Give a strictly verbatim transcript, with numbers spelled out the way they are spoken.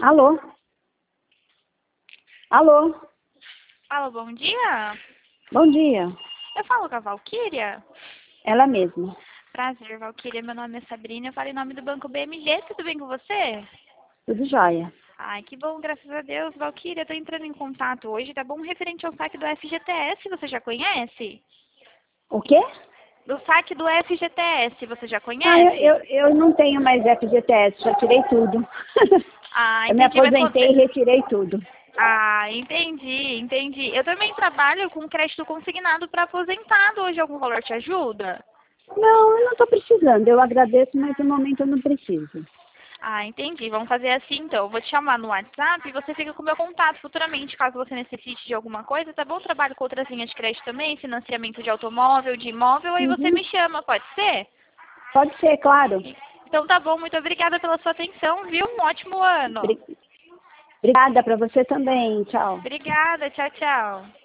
Alô? Alô? Alô, bom dia. Bom dia. Eu falo com a Valquíria? Ela mesma. Prazer, Valquíria. Meu nome é Sabrina. Eu falo em nome do Banco B M G. Tudo bem com você? Tudo jóia. Ai, que bom, graças a Deus. Valquíria, eu tô entrando em contato hoje, tá bom? Referente ao saque do F G T S, você já conhece? O quê? Do saque do F G T S, você já Ah, eu, conhece? eu, eu não tenho mais F G T S, já tirei tudo. Ah, Eu me entendi. Mas aposentei e você... retirei tudo. Ah, entendi, entendi. Eu também trabalho com crédito consignado para aposentado. Hoje algum valor te ajuda? Não, eu não estou precisando. Eu agradeço, mas no momento eu não preciso. Ah, entendi. Vamos fazer assim então. Eu vou te chamar no WhatsApp e você fica com o meu contato futuramente, caso você necessite de alguma coisa, tá bom? Eu trabalho com outras linhas de crédito também, financiamento de automóvel, de imóvel, aí você Uhum. me chama, pode ser? Pode ser, claro. Então tá bom, muito obrigada pela sua atenção, viu? Um ótimo ano. Obri- Obrigada para você também. Tchau. Obrigada, tchau, tchau.